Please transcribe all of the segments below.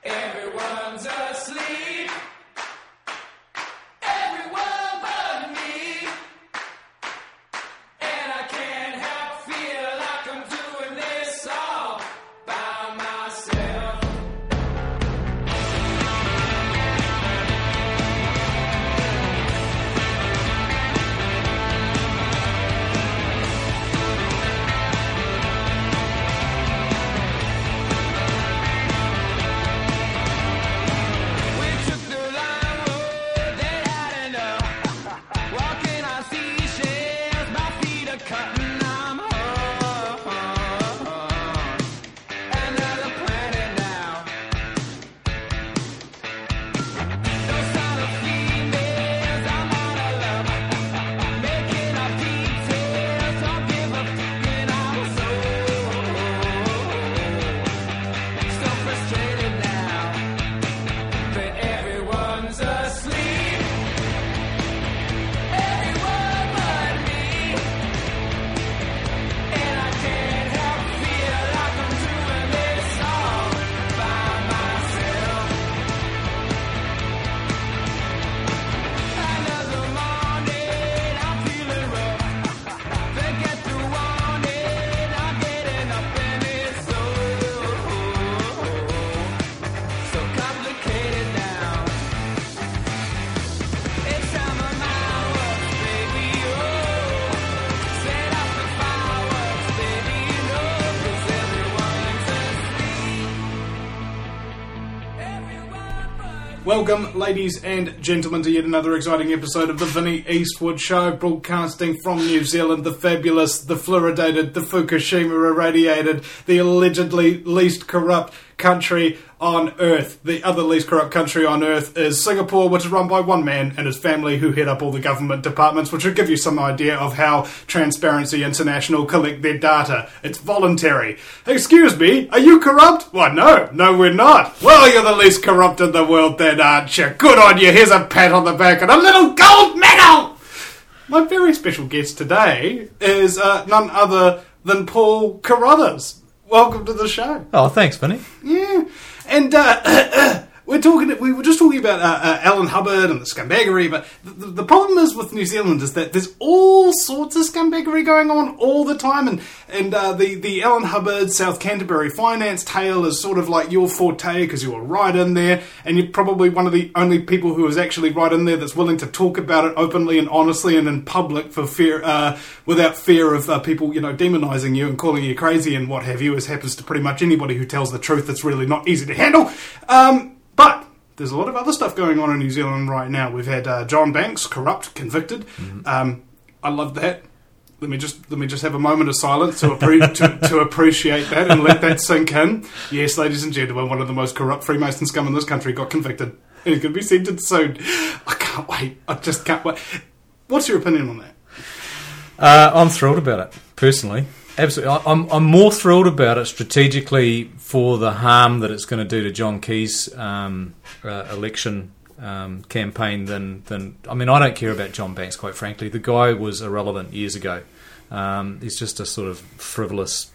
Everyone's asleep. Everyone but me. And I can't help feel like I'm doing this all by myself. Welcome, ladies and gentlemen, to yet another exciting episode of the Vinnie Eastwood Show, broadcasting from New Zealand, the fabulous, the fluoridated, the Fukushima irradiated, the allegedly least corrupt country on Earth. The other least corrupt country on Earth is Singapore, which is run by one man and his family who head up all the government departments, which will give you some idea of how Transparency International collect their data. It's voluntary. Excuse me, are you corrupt? Why, no, we're not. Well, you're the least corrupt in the world then, aren't you? Good on you, here's a pat on the back and a little gold medal! My very special guest today is none other than Paul Carruthers. Welcome to the show. Oh, thanks, Vinny. Yeah, and we were just talking about Alan Hubbard and the scumbaggery, but the problem is with New Zealand is that there's all sorts of scumbaggery going on all the time, and the Alan Hubbard South Canterbury finance tale is sort of like your forte because you were right in there, and you're probably one of the only people who is actually right in there that's willing to talk about it openly and honestly and in public for fear, without fear of people, demonising you and calling you crazy and what have you, as happens to pretty much anybody who tells the truth. That's really not easy to handle. But there's a lot of other stuff going on in New Zealand right now. We've had John Banks, corrupt, convicted. Mm-hmm. I love that. Let me just have a moment of silence to appreciate that and let that sink in. Yes, ladies and gentlemen, one of the most corrupt Freemason scum in this country got convicted. And he's going to be sentenced soon. I can't wait. I just can't wait. What's your opinion on that? I'm thrilled about it, personally. Absolutely. I'm more thrilled about it strategically for the harm that it's going to do to John Key's election campaign than I don't care about John Banks, quite frankly. The guy was irrelevant years ago. He's just a sort of frivolous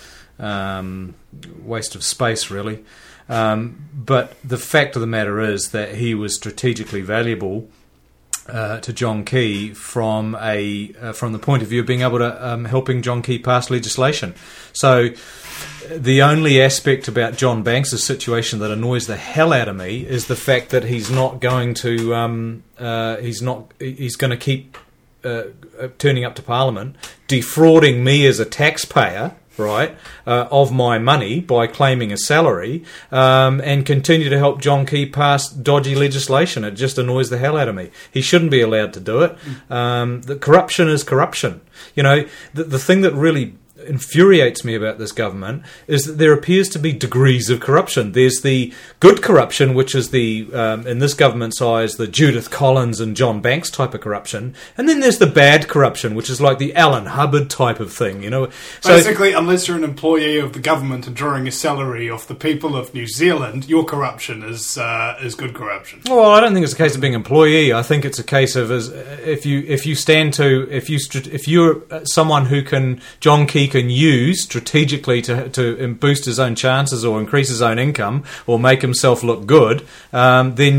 waste of space, really. But the fact of the matter is that he was strategically valuable to John Key from the point of view of being able to helping John Key pass legislation. So the only aspect about John Banks' situation that annoys the hell out of me is the fact that he's not going to he's going to keep turning up to Parliament, defrauding me as a taxpayer, right, of my money by claiming a salary, and continue to help John Key pass dodgy legislation. It just annoys the hell out of me. He shouldn't be allowed to do it. The corruption is corruption. The thing that really infuriates me about this government is that there appears to be degrees of corruption. There's the good corruption, which is the in this government's eyes, the Judith Collins and John Banks type of corruption, and then there's the bad corruption, which is like the Alan Hubbard type of thing. So basically, unless you're an employee of the government and drawing a salary off the people of New Zealand, your corruption is good corruption. Well, I don't think it's a case of being an employee. I think it's a case of if you're someone who can John Key can use strategically to boost his own chances or increase his own income or make himself look good, then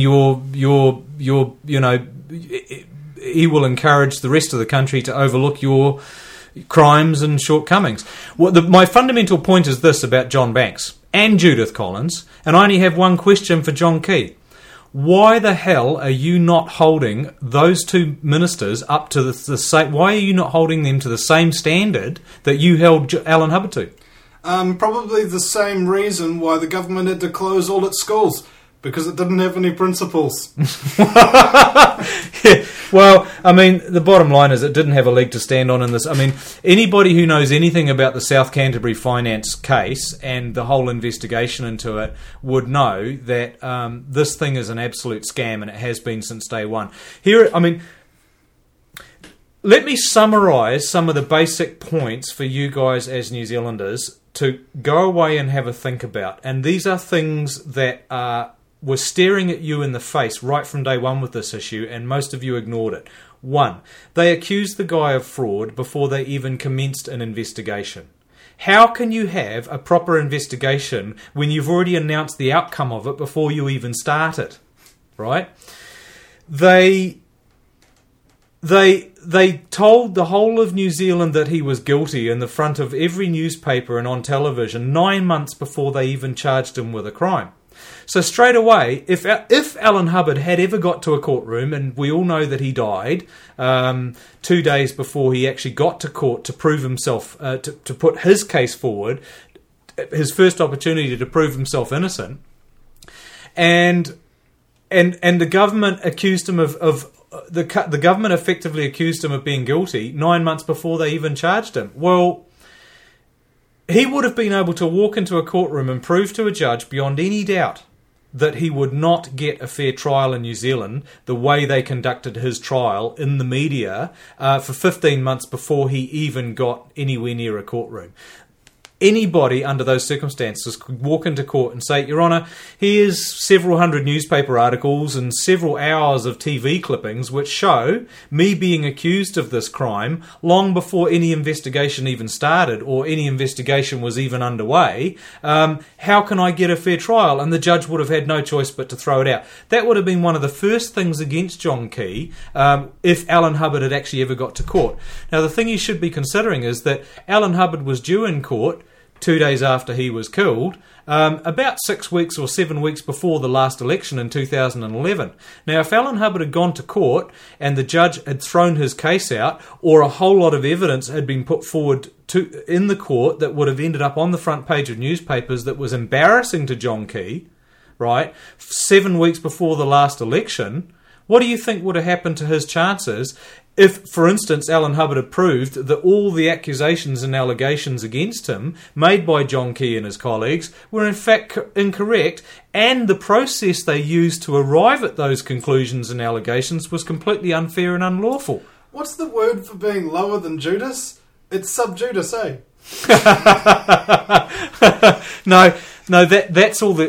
he will encourage the rest of the country to overlook your crimes and shortcomings. My fundamental point is this about John Banks and Judith Collins, and I only have one question for John Key. Why the hell are you not holding those two ministers up to the same? Why are you not holding them to the same standard that you held Alan Hubbard to? Probably the same reason why the government had to close all its schools. Because it didn't have any principles. Yeah, well, I mean, the bottom line is it didn't have a leg to stand on in this. I mean, anybody who knows anything about the South Canterbury finance case and the whole investigation into it would know that this thing is an absolute scam, and it has been since day one. Let me summarise some of the basic points for you guys as New Zealanders to go away and have a think about. And these are things that were staring at you in the face right from day one with this issue, and most of you ignored it. 1, they accused the guy of fraud before they even commenced an investigation. How can you have a proper investigation when you've already announced the outcome of it before you even start it? Right? They told the whole of New Zealand that he was guilty in the front of every newspaper and on television 9 months before they even charged him with a crime. So straight away, if Alan Hubbard had ever got to a courtroom, and we all know that he died 2 days before he actually got to court to prove himself, to put his case forward, his first opportunity to prove himself innocent, and the government accused him the government effectively accused him of being guilty 9 months before they even charged him. Well, he would have been able to walk into a courtroom and prove to a judge beyond any doubt that he would not get a fair trial in New Zealand the way they conducted his trial in the media for 15 months before he even got anywhere near a courtroom. Anybody under those circumstances could walk into court and say, Your Honour, here's several hundred newspaper articles and several hours of TV clippings which show me being accused of this crime long before any investigation even started or any investigation was even underway. How can I get a fair trial? And the judge would have had no choice but to throw it out. That would have been one of the first things against John Key if Alan Hubbard had actually ever got to court. Now, the thing you should be considering is that Alan Hubbard was due in court 2 days after he was killed, about 6 weeks or 7 weeks before the last election in 2011. Now, if Alan Hubbard had gone to court and the judge had thrown his case out, or a whole lot of evidence had been put forward in the court that would have ended up on the front page of newspapers that was embarrassing to John Key, right, 7 weeks before the last election, what do you think would have happened to his chances if, for instance, Alan Hubbard had proved that all the accusations and allegations against him made by John Key and his colleagues were in fact incorrect, and the process they used to arrive at those conclusions and allegations was completely unfair and unlawful? What's the word for being lower than Judas? It's sub Judas, eh? No, that's all the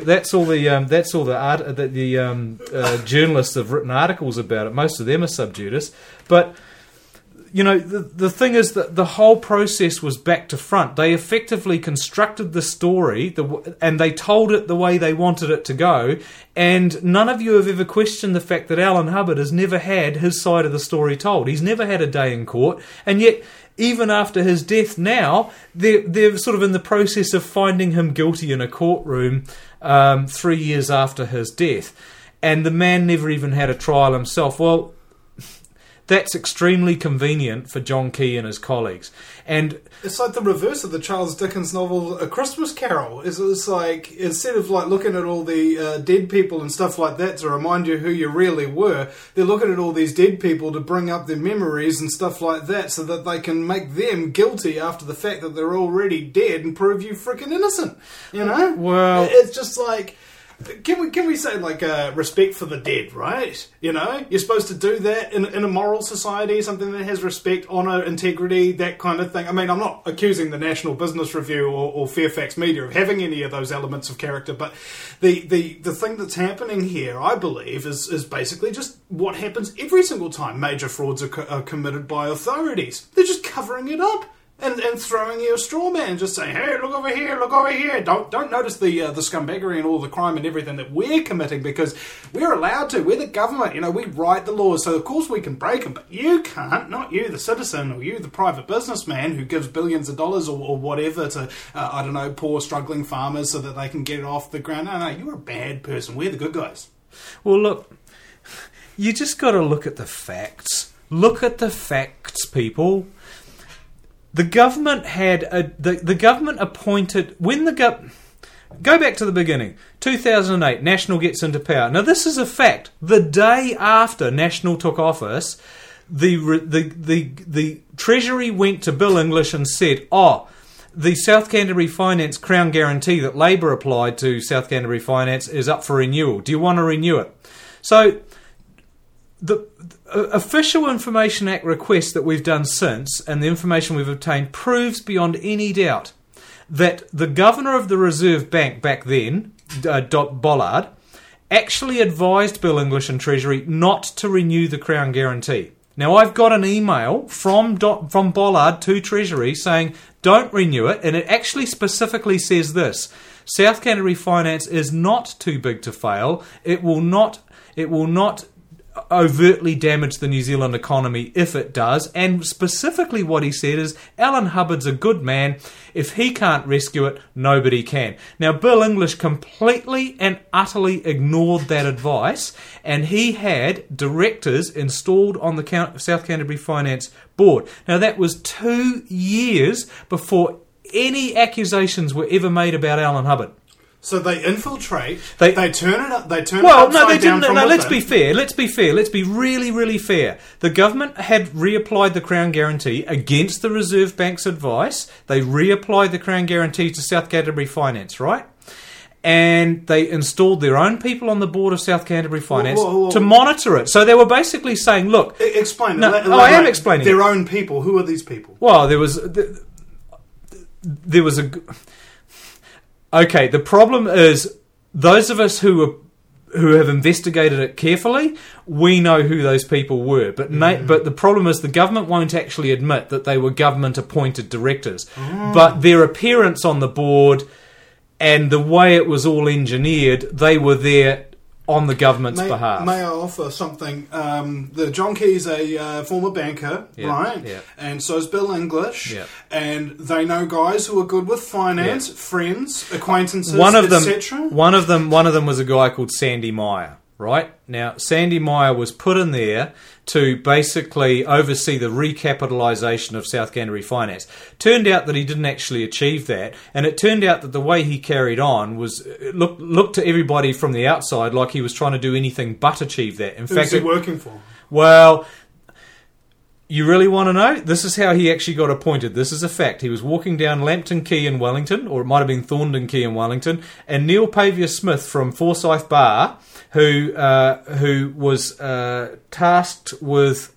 journalists have written articles about it. Most of them are sub Judas, but you know the thing is that the whole process was back to front. They effectively constructed the story and they told it the way they wanted it to go. And none of you have ever questioned the fact that Alan Hubbard has never had his side of the story told. He's never had a day in court, and yet, even after his death now, they're sort of in the process of finding him guilty in a courtroom 3 years after his death. And the man never even had a trial himself. Well, that's extremely convenient for John Key and his colleagues. And it's like the reverse of the Charles Dickens novel A Christmas Carol. It's like, instead of like looking at all the dead people and stuff like that to remind you who you really were, they're looking at all these dead people to bring up their memories and stuff like that so that they can make them guilty after the fact that they're already dead and prove you freaking innocent. You know? Well, it's just like, Can we say, like, respect for the dead, right? You know? You're supposed to do that in a moral society, something that has respect, honour, integrity, that kind of thing. I mean, I'm not accusing the National Business Review or Fairfax Media of having any of those elements of character, but the thing that's happening here, I believe, is basically just what happens every single time major frauds are committed by authorities. They're just covering it up. and throwing you a straw man, just saying, hey, look over here, look over here. Don't notice the scumbaggery and all the crime and everything that we're committing, because we're allowed to. We're the government, we write the laws, so of course we can break them, but you can't, not you, the citizen, or you, the private businessman who gives billions of dollars or whatever to, poor struggling farmers so that they can get it off the ground. No, you're a bad person. We're the good guys. Well, look, you just got to look at the facts. Look at the facts, people. The government had the government appointed when go back to the beginning. 2008, National gets into power. Now this is a fact. The day after National took office, the Treasury went to Bill English and said, the South Canterbury Finance Crown Guarantee that Labor applied to South Canterbury Finance is up for renewal. Do you want to renew it? So the Official Information Act request that we've done since, and the information we've obtained, proves beyond any doubt that the Governor of the Reserve Bank back then, Bollard, actually advised Bill English and Treasury not to renew the Crown Guarantee. Now, I've got an email from Bollard to Treasury saying, don't renew it, and it actually specifically says this: South Canterbury Finance is not too big to fail. It will not overtly damage the New Zealand economy if it does. And specifically what he said is, Alan Hubbard's a good man. If he can't rescue it, nobody can. Now, Bill English completely and utterly ignored that advice, and he had directors installed on the South Canterbury Finance Board. Now, that was 2 years before any accusations were ever made about Alan Hubbard. So they infiltrate. They turn it up. They turn it well, upside no, they down didn't. from No, let's within. be fair. Let's be fair. Let's be really, really fair. The government had reapplied the Crown Guarantee against the Reserve Bank's advice. They reapplied the Crown Guarantee to South Canterbury Finance, right? And they installed their own people on the board of South Canterbury Finance to monitor it. So they were basically saying, "Look, explain." No, I am explaining their it. own people. Who are these people? Well, there was a. Okay, the problem is those of us who have investigated it carefully, we know who those people were. But but the problem is the government won't actually admit that they were government-appointed directors. But their appearance on the board and the way it was all engineered, they were there on the government's behalf. May I offer something? The John Key's a former banker, right? Yeah. And so is Bill English. Yeah. And they know guys who are good with finance, friends, acquaintances, etc. One of them was a guy called Sandy Meyer. Right? Now, Sandy Meyer was put in there to basically oversee the recapitalisation of South Canterbury Finance. Turned out that he didn't actually achieve that, and it turned out that the way he carried on was looked to everybody from the outside like he was trying to do anything but achieve that. In Who's fact, he working for? Well, you really want to know? This is how he actually got appointed. This is a fact. He was walking down Lambton Quay in Wellington, or it might have been Thorndon Quay in Wellington, and Neil Pavia-Smith from Forsyth Bar, who was tasked with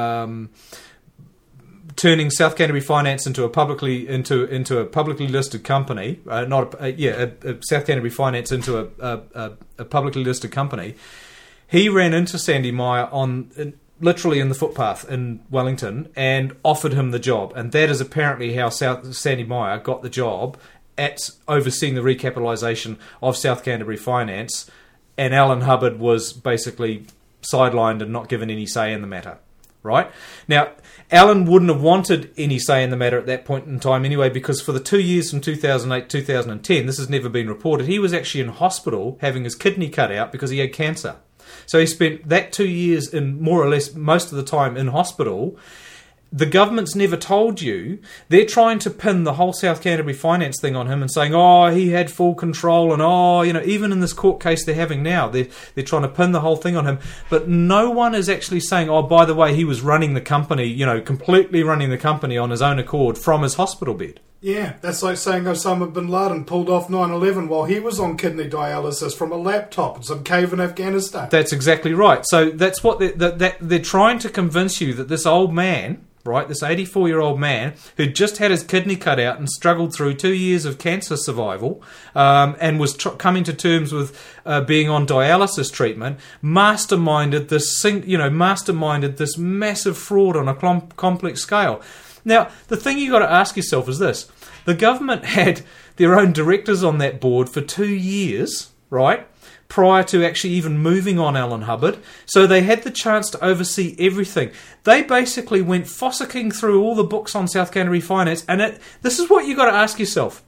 turning South Canterbury Finance into a publicly listed company, South Canterbury Finance into a publicly listed company. He ran into Sandy Meyer literally in the footpath in Wellington and offered him the job, and that is apparently how Sandy Meyer got the job at overseeing the recapitalisation of South Canterbury Finance. And Alan Hubbard was basically sidelined and not given any say in the matter, right? Now, Alan wouldn't have wanted any say in the matter at that point in time anyway, because for the 2 years from 2008-2010, this has never been reported, he was actually in hospital having his kidney cut out because he had cancer. So he spent that 2 years in more or less most of the time in hospital. The government's never told you. They're trying to pin the whole South Canterbury Finance thing on him and saying, he had full control, and even in this court case they're having now, they're trying to pin the whole thing on him. But no one is actually saying, by the way, he was running the company, completely running the company on his own accord from his hospital bed. Yeah, that's like saying Osama bin Laden pulled off 9/11 while he was on kidney dialysis from a laptop in some cave in Afghanistan. That's exactly right. So that's what they're trying to convince you that this old man, right, this 84-year-old man who'd just had his kidney cut out and struggled through 2 years of cancer survival and was coming to terms with being on dialysis treatment, masterminded this massive fraud on a complex scale. Now, the thing you got to ask yourself is this. The government had their own directors on that board for 2 years, right, prior to actually even moving on Alan Hubbard. So they had the chance to oversee everything. They basically went fossicking through all the books on South Canterbury Finance, and this is what you got to ask yourself.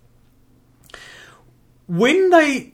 When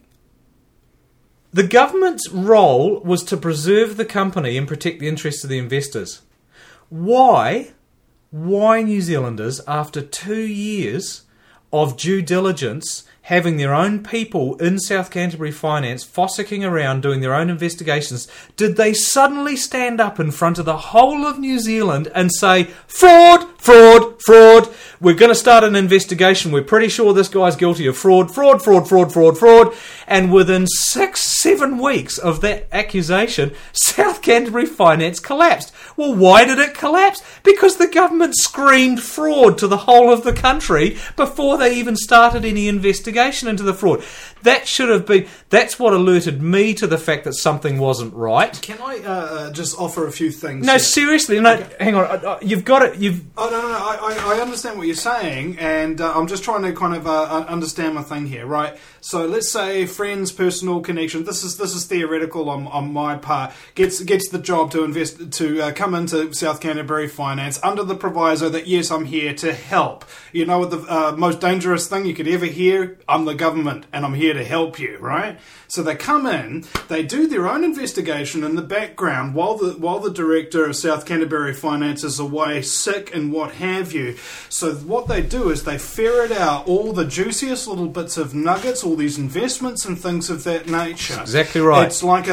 the government's role was to preserve the company and protect the interests of the investors. Why New Zealanders, after 2 years of due diligence, having their own people in South Canterbury Finance fossicking around doing their own investigations, did they suddenly stand up in front of the whole of New Zealand and say, fraud, fraud, fraud, we're going to start an investigation, we're pretty sure this guy's guilty of fraud, fraud, fraud, fraud, fraud, fraud, and within 6-7 weeks of that accusation, South Canterbury Finance collapsed. Well, why did it collapse? Because the government screamed fraud to the whole of the country before they even started any investigation into the fraud. That should have been. That's what alerted me to the fact that something wasn't right. Can I just offer a few things? No, here? seriously. No, Okay. hang on. You've got it. Oh no! I understand what you're saying, and I'm just trying to kind of understand my thing here, right? So let's say friends, personal connection. This is theoretical on my part. Gets the job to come into South Canterbury Finance under the proviso that yes, I'm here to help. You know what the most dangerous thing you could ever hear? I'm the government, and I'm here to help you, right? So they come in, they do their own investigation in the background while the director of South Canterbury Finance is away sick and what have you. So what they do is they ferret out all the juiciest little bits of nuggets, all these investments and things of that nature. That's exactly right. It's like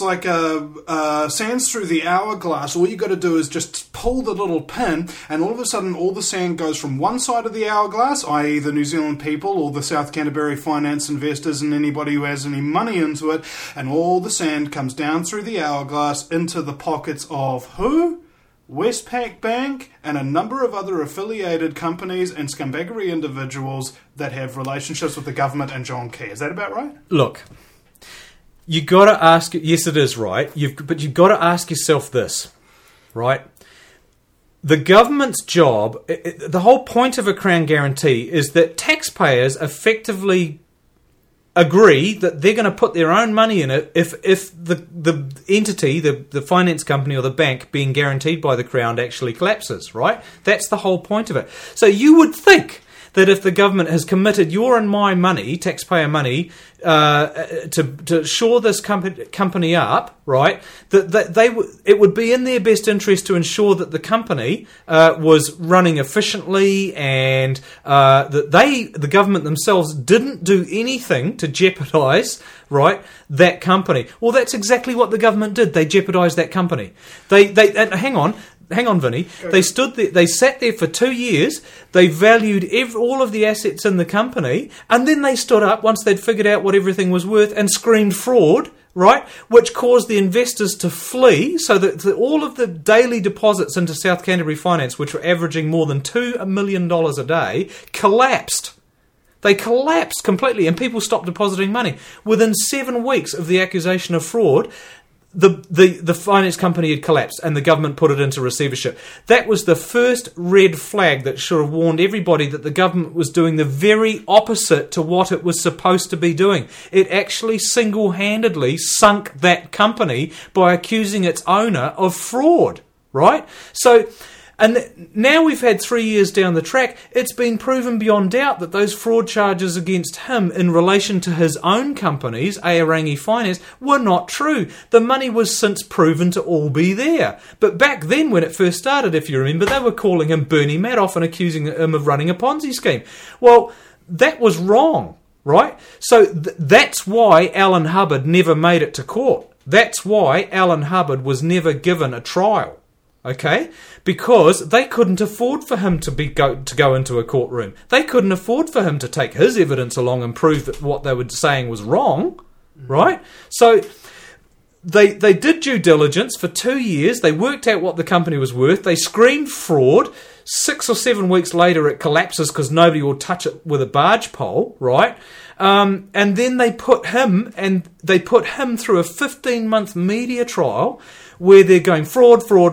a sands through the hourglass. All you got to do is just pull the little pin, and all of a sudden all the sand goes from one side of the hourglass, i.e. the New Zealand people or the South Canterbury Finance investors and anybody who has any money into it, and all the sand comes down through the hourglass into the pockets of who? Westpac Bank and a number of other affiliated companies and scumbaggery individuals that have relationships with the government and John Key. Is that about right? Look, you got to ask. Yes, it is right. But you've got to ask yourself this, right? The government's job, the whole point of a Crown guarantee is that taxpayers effectively agree that they're going to put their own money in it if the entity, the finance company or the bank being guaranteed by the Crown actually collapses, right? That's the whole point of it. So you would think that if the government has committed your and my money, taxpayer money, to shore this company up, right, that it would be in their best interest to ensure that the company was running efficiently, and that the government themselves didn't do anything to jeopardise, right, that company. Well, that's exactly what the government did. They jeopardised that company. Hang on, Vinny. They stood there. They sat there for 2 years. They valued all of the assets in the company, and then they stood up once they'd figured out what everything was worth and screamed fraud, right? Which caused the investors to flee, so that all of the daily deposits into South Canterbury Finance, which were averaging more than $2 million a day, collapsed. They collapsed completely, and people stopped depositing money. Within 7 weeks of the accusation of fraud, the finance company had collapsed and the government put it into receivership. That was the first red flag that should have warned everybody that the government was doing the very opposite to what it was supposed to be doing. It actually single-handedly sunk that company by accusing its owner of fraud, right? So, and now we've had 3 years down the track, it's been proven beyond doubt that those fraud charges against him in relation to his own companies, Aorangi Finance, were not true. The money was since proven to all be there. But back then, when it first started, if you remember, they were calling him Bernie Madoff and accusing him of running a Ponzi scheme. Well, that was wrong, right? So that's why Alan Hubbard never made it to court. That's why Alan Hubbard was never given a trial. Okay? Because they couldn't afford for him to go into a courtroom. They couldn't afford for him to take his evidence along and prove that what they were saying was wrong, right? So they did due diligence for 2 years. They worked out what the company was worth. They screamed fraud. 6 or 7 weeks later, it collapses because nobody will touch it with a barge pole, right? And then they put him through a 15-month media trial where they're going fraud, while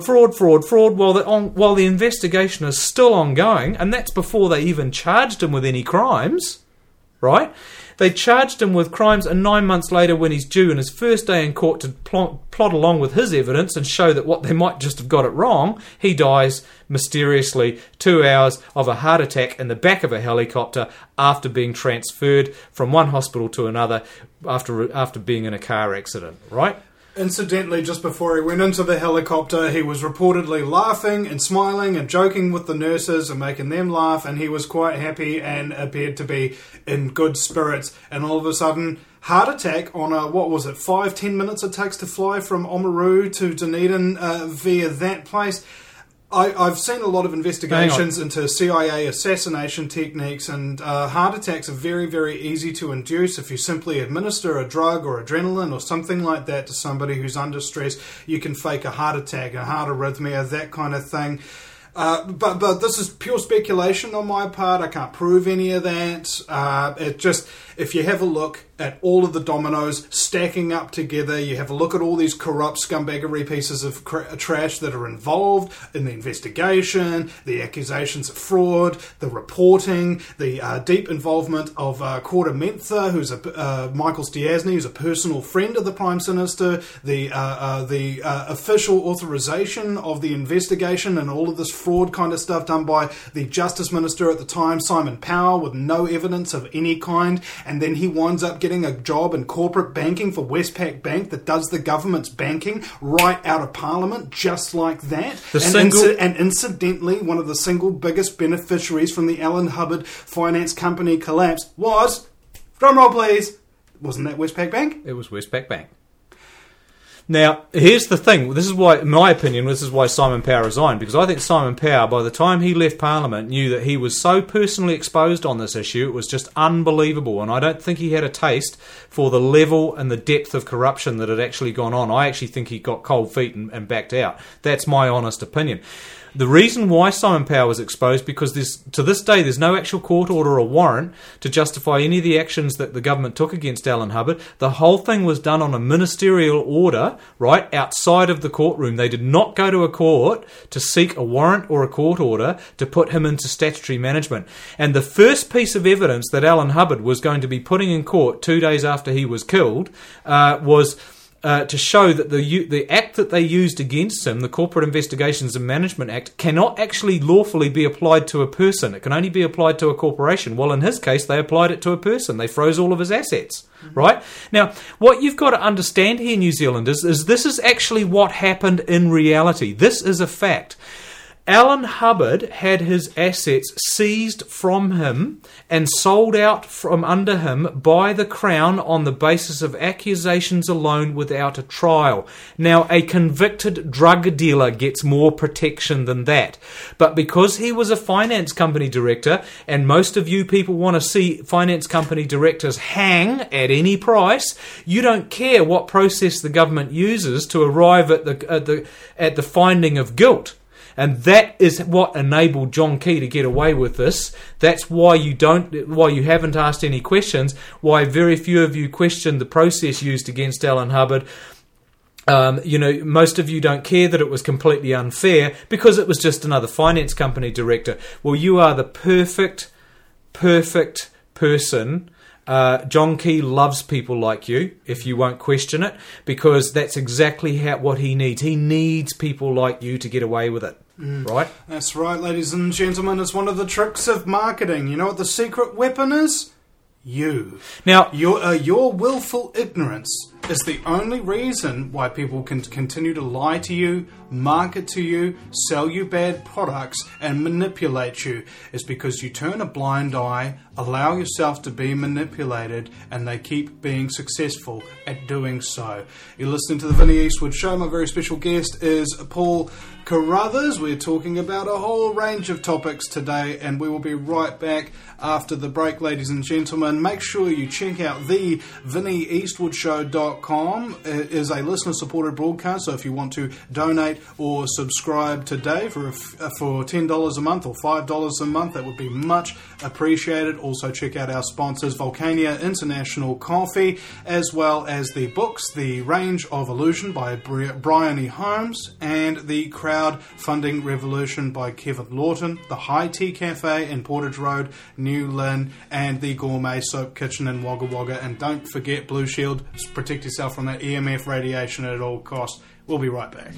the investigation is still ongoing, and that's before they even charged him with any crimes, right? They charged him with crimes, and 9 months later, when he's due in his first day in court to plot along with his evidence and show that what they might just have got it wrong, he dies mysteriously 2 hours of a heart attack in the back of a helicopter after being transferred from one hospital to another after being in a car accident, right? Incidentally, just before he went into the helicopter, he was reportedly laughing and smiling and joking with the nurses and making them laugh, and he was quite happy and appeared to be in good spirits. And all of a sudden, heart attack on 5-10 minutes it takes to fly from Oamaru to Dunedin via that place. I've seen a lot of investigations into CIA assassination techniques, and heart attacks are very, very easy to induce. If you simply administer a drug or adrenaline or something like that to somebody who's under stress, you can fake a heart attack, a heart arrhythmia, that kind of thing. But this is pure speculation on my part. I can't prove any of that. If you have a look at all of the dominoes stacking up together, you have a look at all these corrupt scumbaggery pieces of trash that are involved in the investigation, the accusations of fraud, the reporting, the deep involvement of Corda Mentha, who's Michael Stiassny, who's a personal friend of the Prime Minister, the official authorization of the investigation and all of this fraud kind of stuff done by the Justice Minister at the time, Simon Power, with no evidence of any kind, and then he winds up getting a job in corporate banking for Westpac Bank that does the government's banking right out of Parliament, just like that. And incidentally, one of the single biggest beneficiaries from the Alan Hubbard finance company collapse was, drumroll please, wasn't that Westpac Bank? It was Westpac Bank. Now, here's the thing. This is why, in my opinion, this is why Simon Power resigned, because I think Simon Power, by the time he left Parliament, knew that he was so personally exposed on this issue, it was just unbelievable, and I don't think he had a taste for the level and the depth of corruption that had actually gone on. I actually think he got cold feet and backed out. That's my honest opinion. The reason why Simon Power was exposed, because to this day there's no actual court order or warrant to justify any of the actions that the government took against Alan Hubbard. The whole thing was done on a ministerial order, right, outside of the courtroom. They did not go to a court to seek a warrant or a court order to put him into statutory management. And the first piece of evidence that Alan Hubbard was going to be putting in court 2 days after he was killed was to show that the act that they used against him, the Corporate Investigations and Management Act, cannot actually lawfully be applied to a person. It can only be applied to a corporation. Well, in his case, they applied it to a person. They froze all of his assets, right? Now, what you've got to understand here, New Zealanders, is this is actually what happened in reality. This is a fact. Alan Hubbard had his assets seized from him and sold out from under him by the Crown on the basis of accusations alone without a trial. Now, a convicted drug dealer gets more protection than that. But because he was a finance company director, and most of you people want to see finance company directors hang at any price, you don't care what process the government uses to arrive at the finding of guilt. And that is what enabled John Key to get away with this. That's why you haven't asked any questions, why very few of you questioned the process used against Alan Hubbard. Most of you don't care that it was completely unfair because it was just another finance company director. Well, you are the perfect person. John Key loves people like you, if you won't question it, because that's exactly what he needs. He needs people like you to get away with it. Right? That's right, ladies and gentlemen. It's one of the tricks of marketing. You know what the secret weapon is? You. Now, your willful ignorance is the only reason why people can continue to lie to you, market to you, sell you bad products, and manipulate you. Is because you turn a blind eye, allow yourself to be manipulated, and they keep being successful at doing so. You're listening to the Vinnie Eastwood Show. My very special guest is Paul Carruthers. We're talking about a whole range of topics today, and we will be right back after the break, ladies and gentlemen. Make sure you check out the VinnyEastwoodshow.com. It is a listener-supported broadcast, so if you want to donate or subscribe today for $10 a month or $5 a month, that would be much appreciated. Also check out our sponsors, Volcania International Coffee, as well as the books, The Range of Illusion by Brian E. Holmes, and The Crowdfunding Revolution by Kevin Lawton, The High Tea Cafe in Portage Road, New Lynn, and the Gourmet Soap Kitchen in Wagga Wagga. And don't forget Blue Shield. Protect yourself from that EMF radiation at all costs. We'll be right back.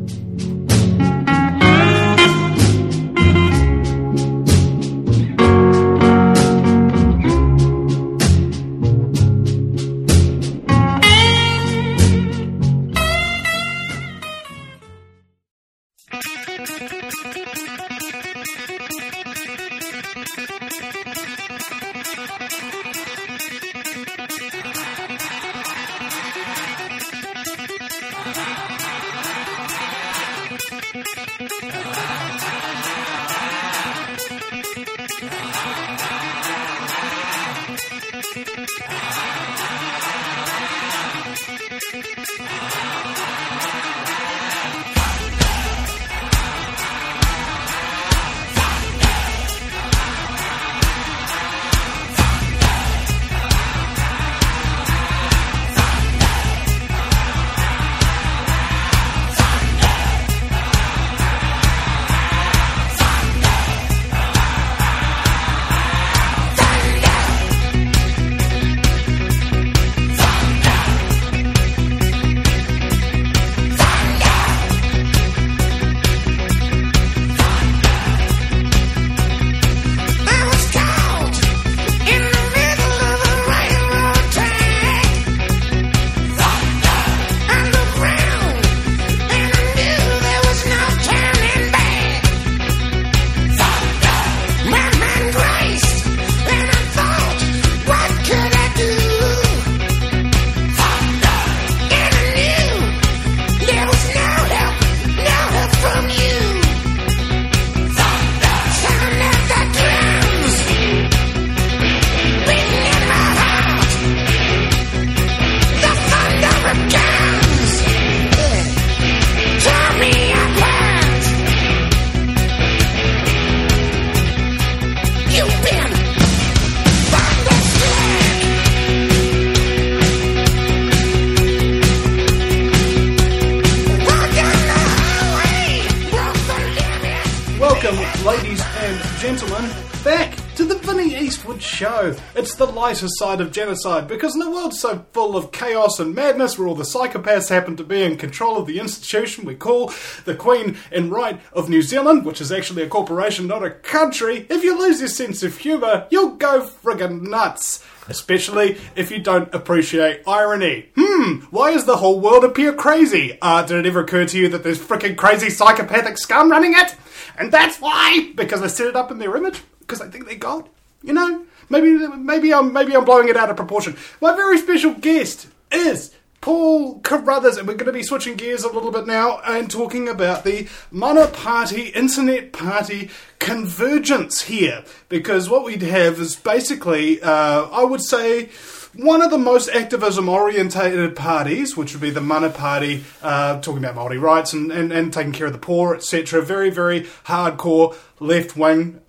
Show. It's the lighter side of genocide, because in a world so full of chaos and madness, where all the psychopaths happen to be in control of the institution we call the Queen and Right of New Zealand, which is actually a corporation, not a country, if you lose your sense of humour, you'll go friggin' nuts. Especially if you don't appreciate irony. Why does the whole world appear crazy? Did it ever occur to you that there's frickin' crazy psychopathic scum running it? And that's why! Because they set it up in their image? Because they think they're God? You know? Maybe I'm blowing it out of proportion. My very special guest is Paul Carruthers, and we're going to be switching gears a little bit now and talking about the Mana Party, Internet Party convergence here. Because what we'd have is basically, I would say, one of the most activism-orientated parties, which would be the Mana Party, talking about Māori rights and taking care of the poor, etc. Very, very hardcore left-wing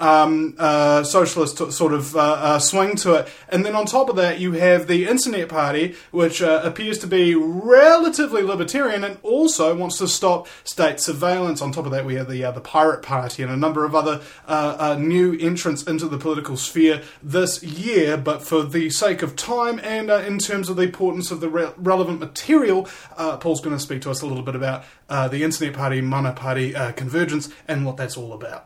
socialist sort of swing to it. And then on top of that, you have the Internet Party, which appears to be relatively libertarian and also wants to stop state surveillance. On top of that, we have the Pirate Party and a number of other new entrants into the political sphere this year. But for the sake of time and in terms of the importance of the relevant material, Paul's going to speak to us a little bit about the Internet Party, Mana Party convergence and what that's all about.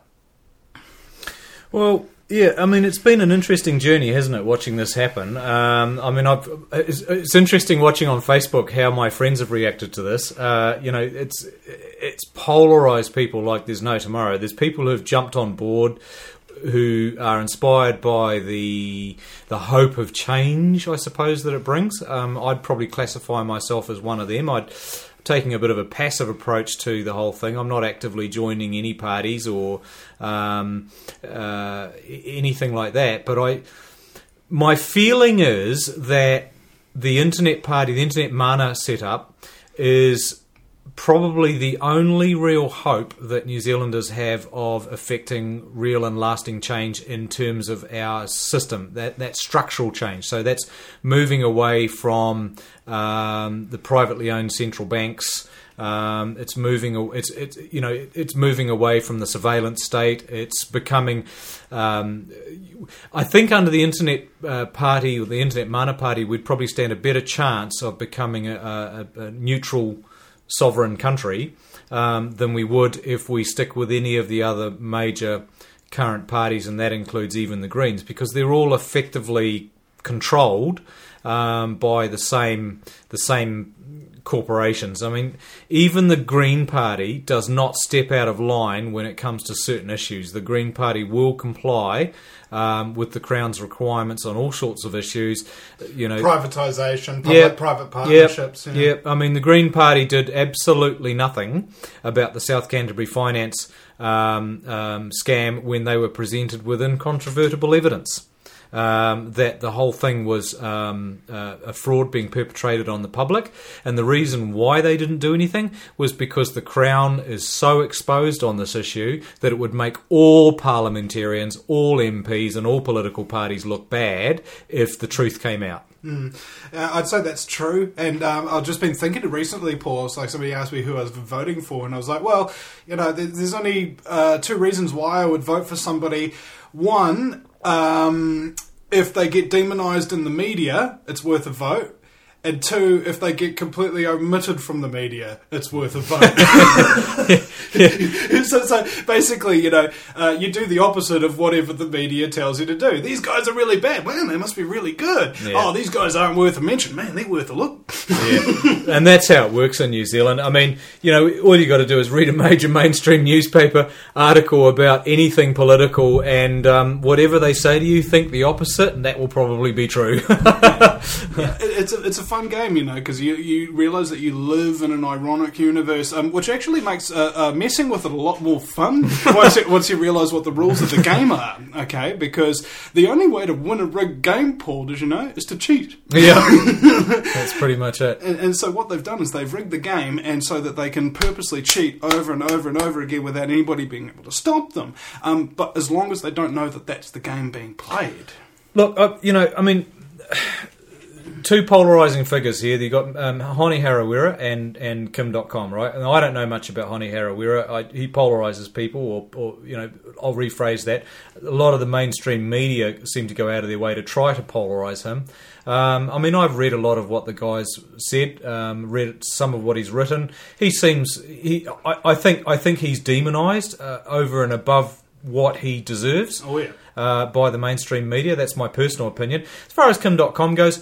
Well, yeah, I mean, it's been an interesting journey, hasn't it, watching this happen? It's interesting watching on Facebook how my friends have reacted to this. It's polarised people like there's no tomorrow. There's people who've jumped on board who are inspired by the hope of change, I suppose, that it brings. I'd probably classify myself as one of them. taking a bit of a passive approach to the whole thing. I'm not actively joining any parties or anything like that. But my feeling is that the Internet Party, the Internet Mana setup, is probably the only real hope that New Zealanders have of affecting real and lasting change in terms of our system, that structural change. So that's moving away from the privately owned central banks. It's moving away from the surveillance state. It's becoming, I think, under the Internet Party or the Internet Mana Party, we'd probably stand a better chance of becoming a neutral sovereign country than we would if we stick with any of the other major current parties, and that includes even the Greens, because they're all effectively controlled by the same corporations. I mean, even the Green Party does not step out of line when it comes to certain issues. The Green Party will comply with the Crown's requirements on all sorts of issues. Privatisation, public-private partnerships. I mean, the Green Party did absolutely nothing about the South Canterbury Finance scam when they were presented with incontrovertible evidence. That the whole thing was a fraud being perpetrated on the public, and the reason why they didn't do anything was because the Crown is so exposed on this issue that it would make all parliamentarians, all MPs and all political parties look bad if the truth came out. I'd say that's true, and I've just been thinking recently, Paul. It's like somebody asked me who I was voting for, and I was like, well, there's only two reasons why I would vote for somebody. One, if they get demonised in the media, it's worth a vote. And two, if they get completely omitted from the media, it's worth a vote. So basically, you do the opposite of whatever the media tells you to do. These guys are really bad. Man, they must be really good. Yeah. Oh, these guys aren't worth a mention. Man, they're worth a look. Yeah. And that's how it works in New Zealand. I mean, all you got to do is read a major mainstream newspaper article about anything political, and whatever they say to you, think the opposite, and that will probably be true. Yeah, it's a fun game, because you realise that you live in an ironic universe, which actually makes messing with it a lot more fun once you realise what the rules of the game are, okay? Because the only way to win a rigged game, Paul, did you know, is to cheat. Yeah, that's pretty much it. And so what they've done is they've rigged the game, and so that they can purposely cheat over and over and over again without anybody being able to stop them. But as long as they don't know that that's the game being played. Look, I mean, two polarising figures here. You've got Honi Harawira and Kim.com, right? And I don't know much about Honi Harawira. He polarises people, or I'll rephrase that. A lot of the mainstream media seem to go out of their way to try to polarise him. I mean, I've read a lot of what the guy's said, read some of what he's written. I think he's demonised over and above what he deserves. Oh, yeah. By the mainstream media. That's my personal opinion. As far as Kim.com goes,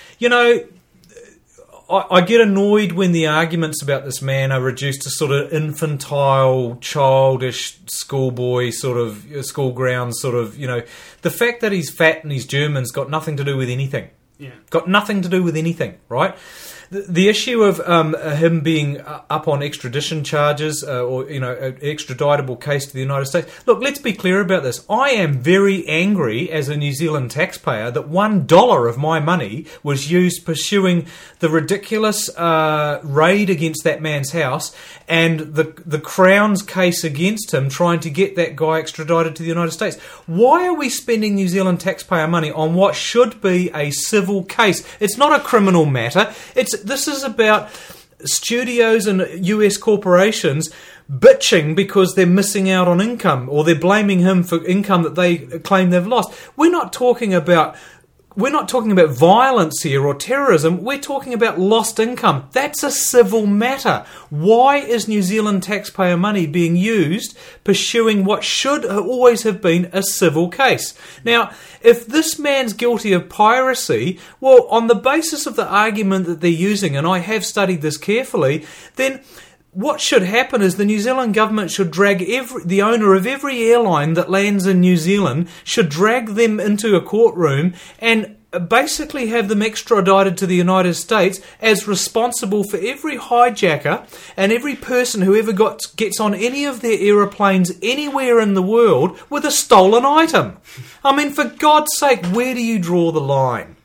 I get annoyed when the arguments about this man are reduced to sort of infantile, childish, schoolboy sort of, school grounds sort of, the fact that he's fat and he's German's got nothing to do with anything. Yeah. Got nothing to do with anything, right? The issue of him being up on extradition charges or, an extraditable case to the United States. Look, let's be clear about this. I am very angry as a New Zealand taxpayer that $1 of my money was used pursuing the ridiculous raid against that man's house and the Crown's case against him trying to get that guy extradited to the United States. Why are we spending New Zealand taxpayer money on what should be a civil case? It's not a criminal matter. This is about studios and US corporations bitching because they're missing out on income, or they're blaming him for income that they claim they've lost. We're not talking about violence here or terrorism. We're talking about lost income. That's a civil matter. Why is New Zealand taxpayer money being used pursuing what should always have been a civil case? Now, if this man's guilty of piracy, well, on the basis of the argument that they're using, and I have studied this carefully, then what should happen is the New Zealand government should drag the owner of every airline that lands in New Zealand, should drag them into a courtroom and basically have them extradited to the United States as responsible for every hijacker and every person who ever gets on any of their aeroplanes anywhere in the world with a stolen item. I mean, for God's sake, where do you draw the line?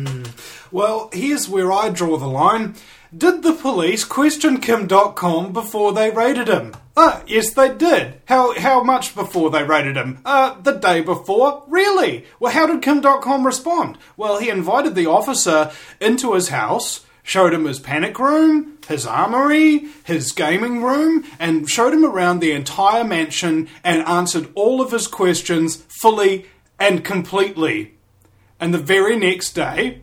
Well, here's where I draw the line. Did the police question Kim.com before they raided him? Yes, they did. How much before they raided him? The day before? Really? Well, how did Kim.com respond? Well, he invited the officer into his house, showed him his panic room, his armory, his gaming room, and showed him around the entire mansion and answered all of his questions fully and completely. And the very next day,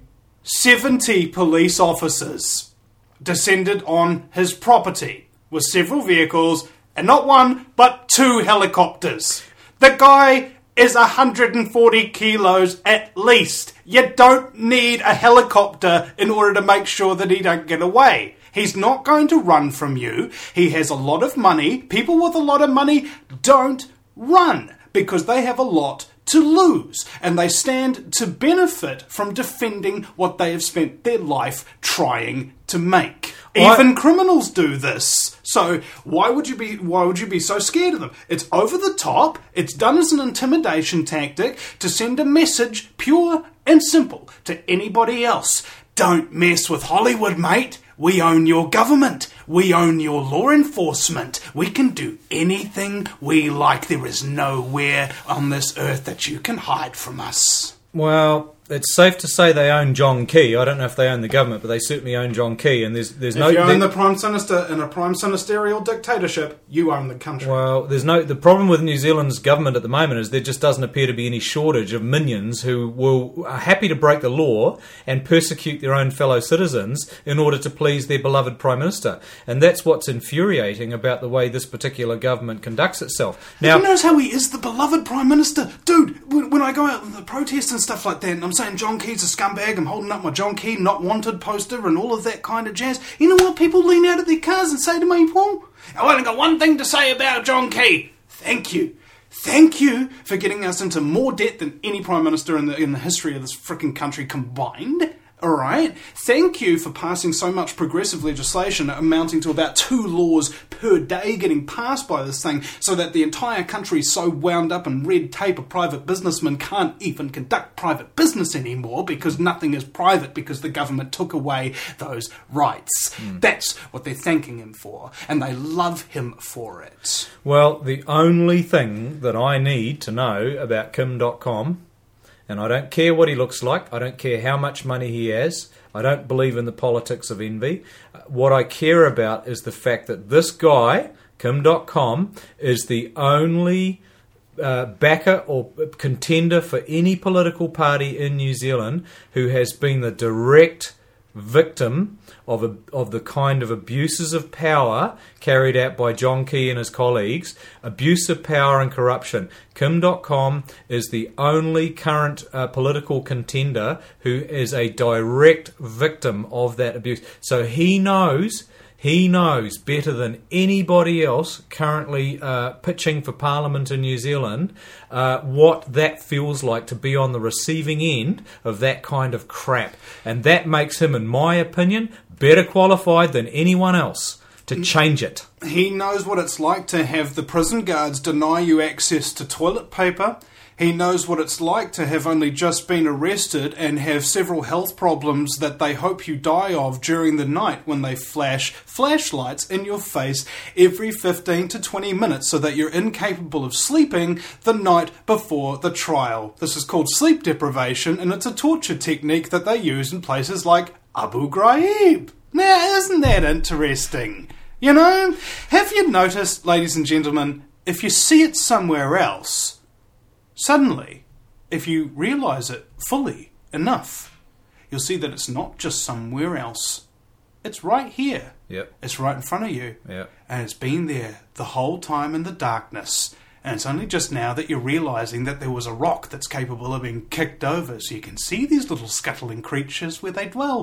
70 police officers descended on his property with several vehicles and not one but 2 helicopters. The guy is 140 kilos at least. You don't need a helicopter in order to make sure that he don't get away. He's not going to run from you. He has a lot of money. People with a lot of money don't run because they have a lot to lose, and they stand to benefit from defending what they have spent their life trying to make. Even criminals do this. So why would you be so scared of them? It's over the top. It's done as an intimidation tactic to send a message, pure and simple, to anybody else. Don't mess with Hollywood, mate. We own your government. We own your law enforcement. We can do anything we like. There is nowhere on this earth that you can hide from us. Well, it's safe to say they own John Key. I don't know if they own the government, but they certainly own John Key. And there's if no. If you own the Prime Minister in a Prime Ministerial dictatorship, you own the country. Well, the problem with New Zealand's government at the moment is there just doesn't appear to be any shortage of minions who are happy to break the law and persecute their own fellow citizens in order to please their beloved Prime Minister. And that's what's infuriating about the way this particular government conducts itself. Now, who knows how he is the beloved Prime Minister? Dude, when I go out in the protests and stuff like that, and I'm saying John Key's a scumbag, I'm holding up my John Key not wanted poster and all of that kind of jazz, you know what people lean out of their cars and say to me, Paul? I've only got one thing to say about John Key. Thank you. Thank you for getting us into more debt than any Prime Minister in the history of this frickin' country combined. Alright? Thank you for passing so much progressive legislation amounting to about 2 laws per day getting passed by this thing so that the entire country is so wound up in red tape a private businessman can't even conduct private business anymore because nothing is private because the government took away those rights. That's what they're thanking him for, and they love him for it. well, the only thing that I need to know about Kim.com, and I don't care what he looks like, I don't care how much money he has, I don't believe in the politics of envy. What I care about is the fact that this guy, Kim.com, is the only backer or contender for any political party in New Zealand who has been the direct victim of the kind of abuses of power carried out by John Key and his colleagues, abuse of power and corruption. Kim.com is the only current political contender who is a direct victim of that abuse. So he knows better than anybody else currently pitching for Parliament in New Zealand what that feels like to be on the receiving end of that kind of crap. And that makes him, in my opinion, better qualified than anyone else to change it. He knows what it's like to have the prison guards deny you access to toilet paper. He knows what it's like to have only just been arrested and have several health problems that they hope you die of during the night when they flash flashlights in your face every 15 to 20 minutes so that you're incapable of sleeping the night before the trial. This is called sleep deprivation, and it's a torture technique that they use in places like Abu Ghraib. Now, isn't that interesting? You know, have you noticed, ladies and gentlemen, if you see it somewhere else, suddenly, if you realise it fully enough, you'll see that it's not just somewhere else. It's right here. Yep. It's right in front of you. Yep. And it's been there the whole time in the darkness. And it's only just now that you're realising that there was a rock that's capable of being kicked over so you can see these little scuttling creatures where they dwell.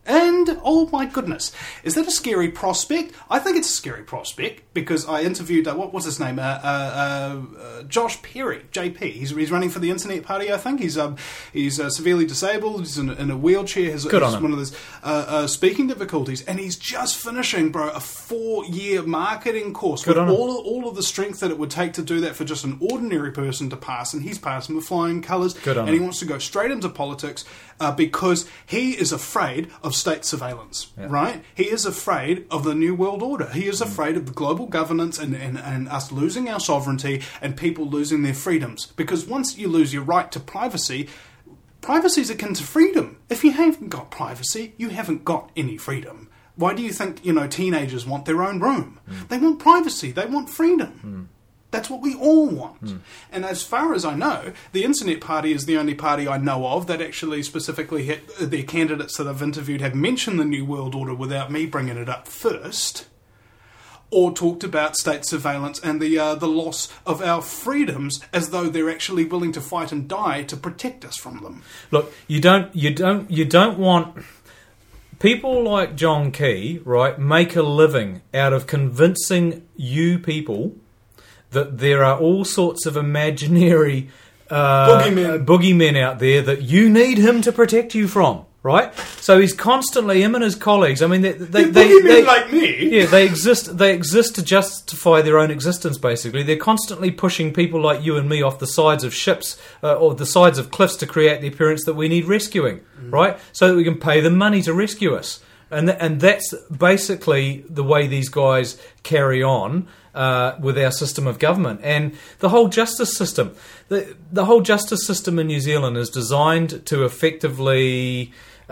And, oh my goodness, is that a scary prospect? I think it's a scary prospect because I interviewed, what's his name? Josh Perry, JP. He's running for the Internet Party, I think. He's severely disabled, he's in a wheelchair, has one of those speaking difficulties, and he's just finishing, bro, a 4-year marketing course with all of the strength that it would take to do that for just an ordinary person to pass, and he's passing with flying colours, and he wants to go straight into politics because he is afraid of state surveillance, right? He is afraid of the New World Order. He is afraid of the global governance and us losing our sovereignty and people losing their freedoms. Because once you lose your right to privacy, privacy is akin to freedom. If you haven't got privacy, you haven't got any freedom. Why do you think, teenagers want their own room? They want privacy. They want freedom. That's what we all want. And as far as I know, the Internet Party is the only party I know of that actually specifically their candidates that I've interviewed have mentioned the New World Order without me bringing it up first, or talked about state surveillance and the loss of our freedoms as though they're actually willing to fight and die to protect us from them. Look, you don't want people like John Key, right, make a living out of convincing you people that there are all sorts of imaginary boogeymen out there that you need him to protect you from, right? So he's constantly, him and his colleagues, I mean, they like me. Yeah, they exist to justify their own existence, basically. They're constantly pushing people like you and me off the sides of ships or the sides of cliffs to create the appearance that we need rescuing, right? So that we can pay them money to rescue us. And that's basically the way these guys carry on with our system of government. And the whole justice system. The whole justice system in New Zealand is designed to effectively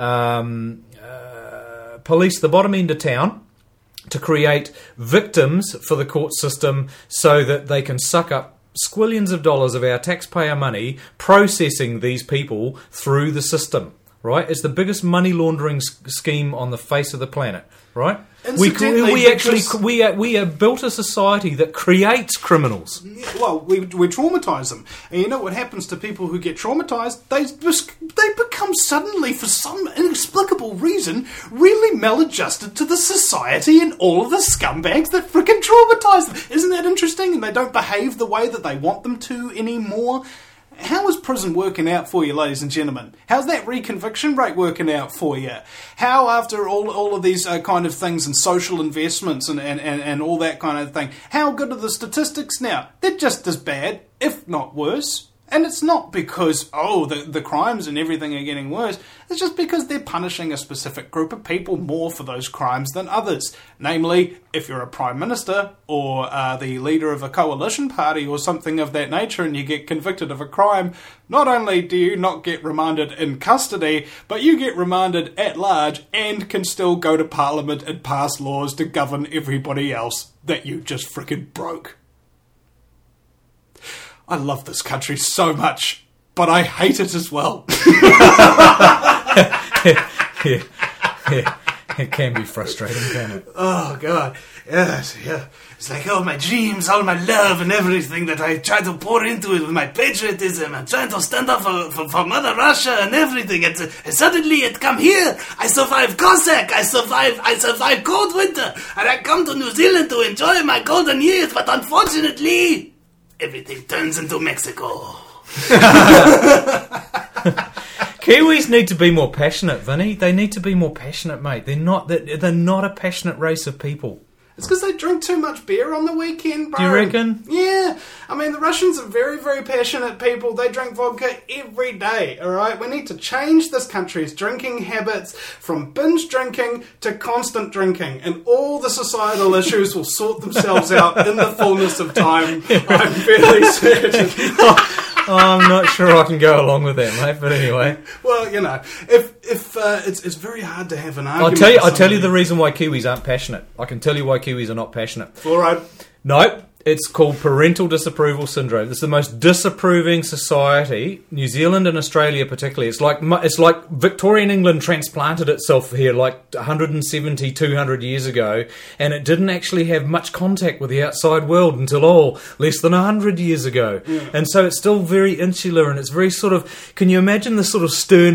police the bottom end of town, to create victims for the court system so that they can suck up squillions of dollars of our taxpayer money processing these people through the system. Right, it's the biggest money laundering scheme on the face of the planet. Right, we have built a society that creates criminals. Well, we traumatise them, and you know what happens to people who get traumatised? They become suddenly, for some inexplicable reason, really maladjusted to the society and all of the scumbags that frickin' traumatise them. Isn't that interesting? And they don't behave the way that they want them to anymore. How is prison working out for you, ladies and gentlemen? How's that reconviction rate working out for you? How, after all of these kind of things and social investments and all that kind of thing, how good are the statistics now? They're just as bad, if not worse. And it's not because, the crimes and everything are getting worse. It's just because they're punishing a specific group of people more for those crimes than others. Namely, if you're a Prime Minister or the leader of a coalition party or something of that nature and you get convicted of a crime, not only do you not get remanded in custody, but you get remanded at large and can still go to Parliament and pass laws to govern everybody else that you just frickin' broke. I love this country so much, but I hate it as well. Yeah. It can be frustrating, can it? Oh, God. Yes, yeah. It's like all my dreams, all my love and everything that I try to pour into it with my patriotism and trying to stand up for Mother Russia and everything. And suddenly it come here. I survived Cossack. I survived cold winter. And I come to New Zealand to enjoy my golden years. But unfortunately, everything turns into Mexico. Kiwis need to be more passionate, Vinny. They need to be more passionate, mate. They're not a passionate race of people. It's because they drink too much beer on the weekend, bro. Do you reckon? Yeah. I mean, the Russians are very, very passionate people. They drink vodka every day, alright? We need to change this country's drinking habits from binge drinking to constant drinking, and all the societal issues will sort themselves out in the fullness of time. I'm fairly certain. I'm not sure I can go along with that, mate. But anyway, well, you know, if it's very hard to have an argument. I'll tell you the reason why Kiwis aren't passionate. I can tell you why Kiwis are not passionate. All right. No, it's called parental disapproval syndrome. It's the most disapproving society, New Zealand and Australia particularly. It's like Victorian England transplanted itself here like 170, 200 years ago, and it didn't actually have much contact with the outside world until less than 100 years ago. Yeah. And so it's still very insular, and it's very sort of, can you imagine the sort of stern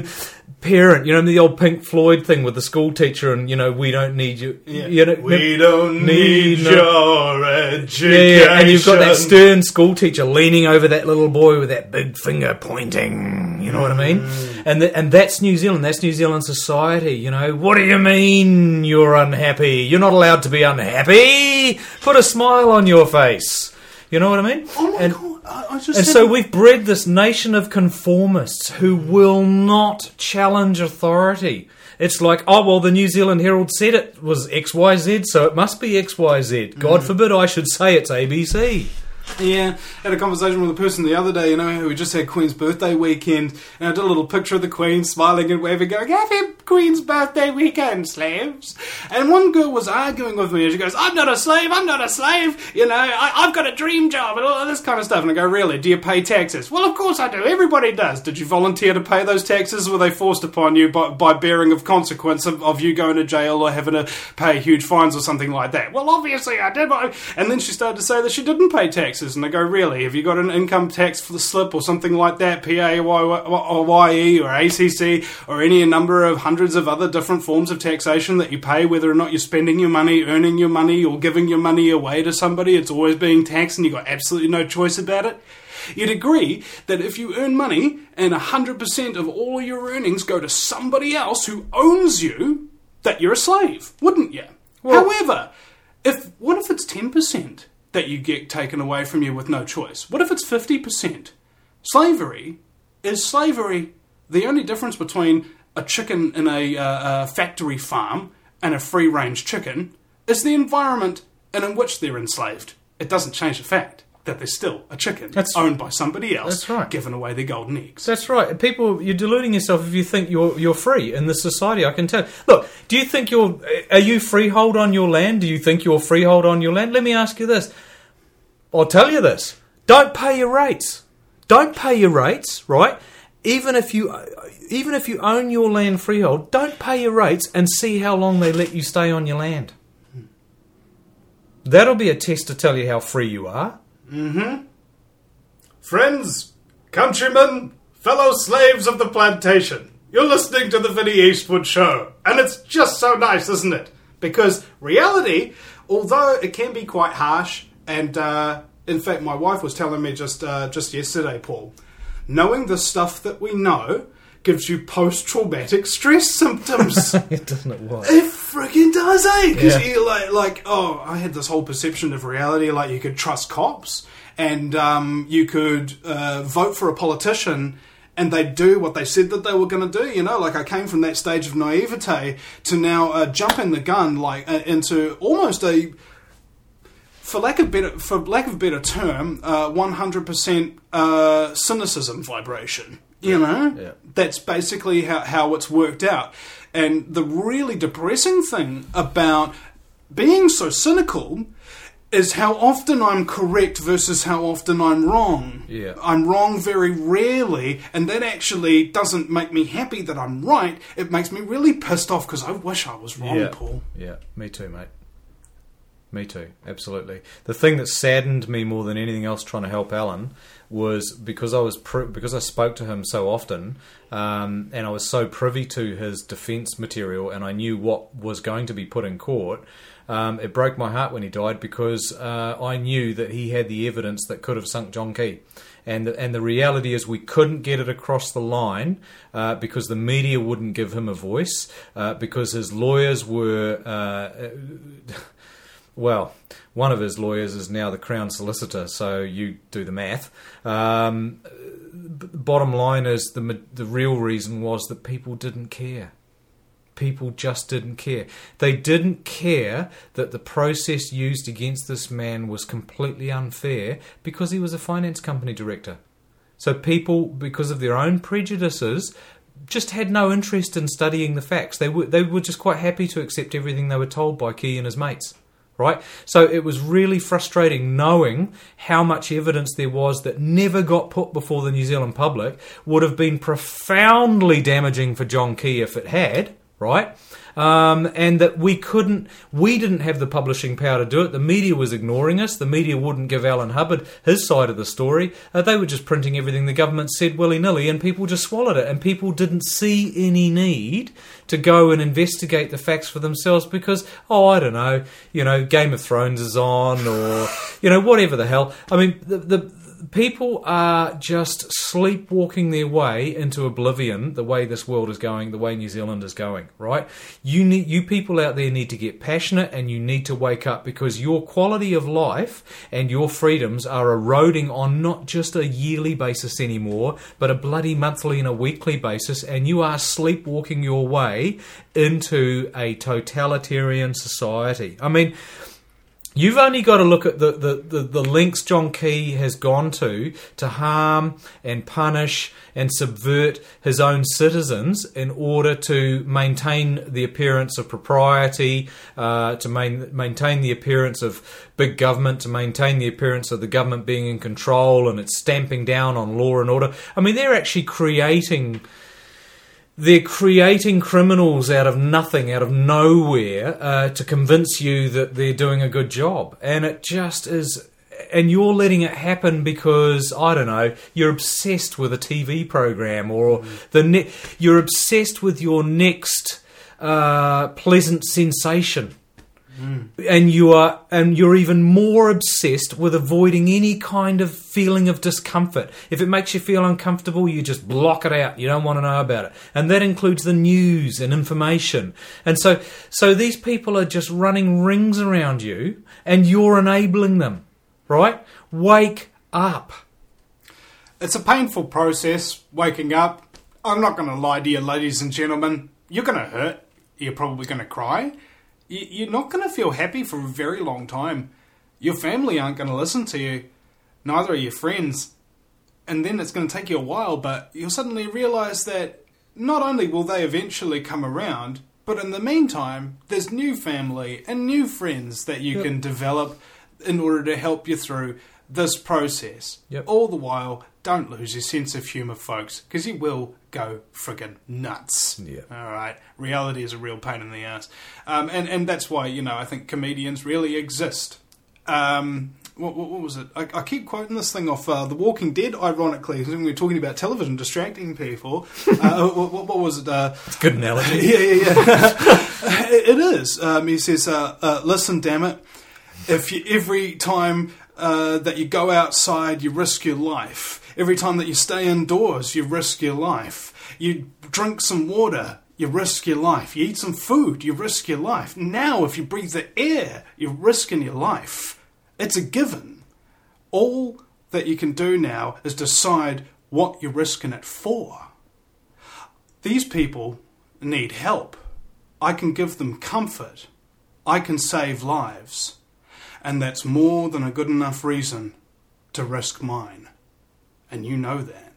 parent, the old Pink Floyd thing with the school teacher and, we don't need you. Yeah. We don't need your education. Yeah, and you've got that stern school teacher leaning over that little boy with that big finger pointing, you know what I mean? And that's New Zealand, that's New Zealand society, What do you mean you're unhappy? You're not allowed to be unhappy. Put a smile on your face. You know what I mean? Oh my God. So we've bred this nation of conformists who will not challenge authority. It's like, the New Zealand Herald said it was XYZ, so it must be XYZ. God forbid I should say it's ABC. Yeah, had a conversation with a person the other day, who just had Queen's birthday weekend, and I did a little picture of the Queen smiling and waving, going, "Happy Queen's birthday weekend, slaves." And one girl was arguing with me, and she goes, "I'm not a slave, I've got a dream job," and all this kind of stuff. And I go, "Really? Do you pay taxes?" "Well, of course I do, everybody does." "Did you volunteer to pay those taxes? Were they forced upon you by bearing of consequence of you going to jail or having to pay huge fines or something like that?" "Well, obviously I did." And then she started to say that she didn't pay taxes. And I go, "Really? Have you got an income tax for the slip or something like that, PAYE or ACC or any number of hundreds of other different forms of taxation that you pay, whether or not you're spending your money, earning your money, or giving your money away to somebody? It's always being taxed and you've got absolutely no choice about it." You'd agree that if you earn money and 100% of all your earnings go to somebody else who owns you, that you're a slave, wouldn't you? However, what if it's 10%? That you get taken away from you with no choice? What if it's 50%? Slavery is slavery. The only difference between a chicken in a factory farm and a free-range chicken is the environment in which they're enslaved. It doesn't change the fact that they're still a chicken owned by somebody else, that's right, giving away their golden eggs. That's right. People, you're deluding yourself if you think you're free in this society. I can tell. Look, do you think are you freehold on your land? Do you think you're freehold on your land? Let me ask you this. I'll tell you this. Don't pay your rates. Don't pay your rates, right? Even if you own your land freehold, don't pay your rates and see how long they let you stay on your land. That'll be a test to tell you how free you are. Mm-hmm. Friends, countrymen, fellow slaves of the plantation, you're listening to the Vinnie Eastwood Show, and it's just so nice, isn't it? Because reality, although it can be quite harsh, and in fact my wife was telling me just yesterday, Paul, knowing the stuff that we know gives you post-traumatic stress symptoms. It doesn't it what? It freaking does, eh? Because you I had this whole perception of reality, like you could trust cops, and you could vote for a politician and they'd do what they said that they were going to do, I came from that stage of naivete to now jumping the gun into almost a, for lack of better term, 100% cynicism vibration. Yeah. That's basically how it's worked out. And the really depressing thing about being so cynical is how often I'm correct versus how often I'm wrong. Yeah. I'm wrong very rarely, and that actually doesn't make me happy that I'm right. It makes me really pissed off because I wish I was wrong, Paul. Yeah, me too, mate. Me too, absolutely. The thing that saddened me more than anything else trying to help Alan was because I spoke to him so often, and I was so privy to his defence material, and I knew what was going to be put in court. It broke my heart when he died because I knew that he had the evidence that could have sunk John Key. And the reality is we couldn't get it across the line because the media wouldn't give him a voice, because his lawyers were... well, one of his lawyers is now the Crown Solicitor, so you do the math. Bottom line is the real reason was that people didn't care. People just didn't care. They didn't care that the process used against this man was completely unfair because he was a finance company director. So people, because of their own prejudices, just had no interest in studying the facts. They were just quite happy to accept everything they were told by Key and his mates. Right? So it was really frustrating knowing how much evidence there was that never got put before the New Zealand public, would have been profoundly damaging for John Key if it had, right? And that we didn't have the publishing power to do it. The media was ignoring us. The media wouldn't give Alan Hubbard his side of the story. They were just printing everything the government said willy-nilly, and people just swallowed it. And people didn't see any need to go and investigate the facts for themselves because, I don't know, Game of Thrones is on, or, whatever the hell. I mean, the people are just sleepwalking their way into oblivion, the way this world is going, the way New Zealand is going, right? You people out there need to get passionate, and you need to wake up, because your quality of life and your freedoms are eroding on not just a yearly basis anymore, but a bloody monthly and a weekly basis, and you are sleepwalking your way into a totalitarian society. I mean, you've only got to look at the lengths John Key has gone to harm and punish and subvert his own citizens in order to maintain the appearance of propriety, to maintain the appearance of big government, to maintain the appearance of the government being in control and it's stamping down on law and order. I mean, they're actually creating criminals out of nothing, out of nowhere, to convince you that they're doing a good job. And it just is... And you're letting it happen because, I don't know, you're obsessed with a TV program, or you're obsessed with your next pleasant sensation. And you're even more obsessed with avoiding any kind of feeling of discomfort. If it makes you feel uncomfortable, you just block it out. You don't want to know about it. And that includes the news and information. And so these people are just running rings around you, and you're enabling them, right? Wake up. It's a painful process, waking up. I'm not going to lie to you, ladies and gentlemen. You're going to hurt. You're probably going to cry. You're not going to feel happy for a very long time. Your family aren't going to listen to you. Neither are your friends. And then it's going to take you a while, but you'll suddenly realise that not only will they eventually come around, but in the meantime, there's new family and new friends that you can develop in order to help you through this process. All the while, don't lose your sense of humour, folks, because you will go friggin' nuts. Alright, reality is a real pain in the ass. And that's why, I think comedians really exist. What was it? I keep quoting this thing off The Walking Dead, ironically, when we were talking about television distracting people. What was it? It's a good analogy. It is. He says, listen, damn it, if every time that you go outside, you risk your life. Every time that you stay indoors, you risk your life. You drink some water, you risk your life. You eat some food, you risk your life. Now, if you breathe the air, you're risking your life. It's a given. All that you can do now is decide what you're risking it for. These people need help. I can give them comfort. I can save lives. And that's more than a good enough reason to risk mine. And you know that.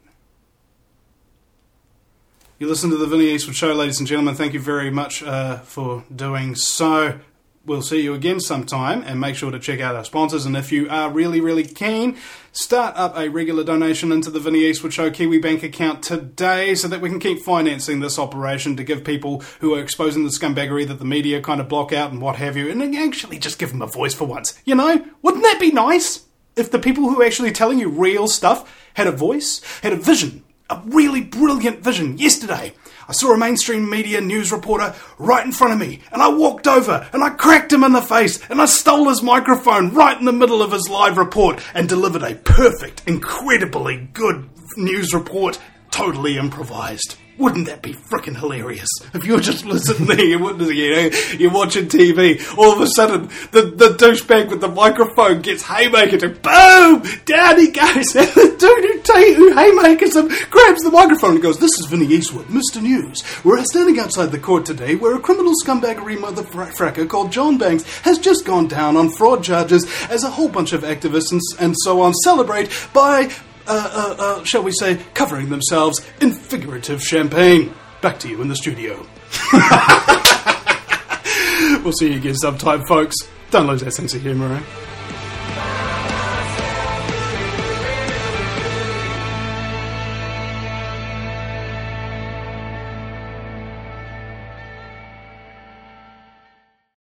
You listen to the Vinnie Eastwood Show, ladies and gentlemen. Thank you very much for doing so. We'll see you again sometime, and make sure to check out our sponsors. And if you are really, really keen, start up a regular donation into the Vinnie Eastwood Show Kiwi Bank account today, so that we can keep financing this operation to give people who are exposing the scumbaggery that the media kind of block out and what have you, and actually just give them a voice for once. Wouldn't that be nice? If the people who are actually telling you real stuff had a voice, had a vision, a really brilliant vision. Yesterday, I saw a mainstream media news reporter right in front of me, and I walked over and I cracked him in the face and I stole his microphone right in the middle of his live report and delivered a perfect, incredibly good news report, totally improvised. Wouldn't that be frickin' hilarious? If you're just listening there, you're watching TV, all of a sudden, the douchebag with the microphone gets haymakered and boom! Down he goes, and the dude who haymakers him grabs the microphone and goes, "This is Vinnie Eastwood, Mr. News. We're standing outside the court today where a criminal scumbaggery motherfracker called John Banks has just gone down on fraud charges as a whole bunch of activists and so on celebrate by... shall we say, covering themselves in figurative champagne." Back to you in the studio. We'll see you again sometime, folks. Don't lose that sense of humour, eh?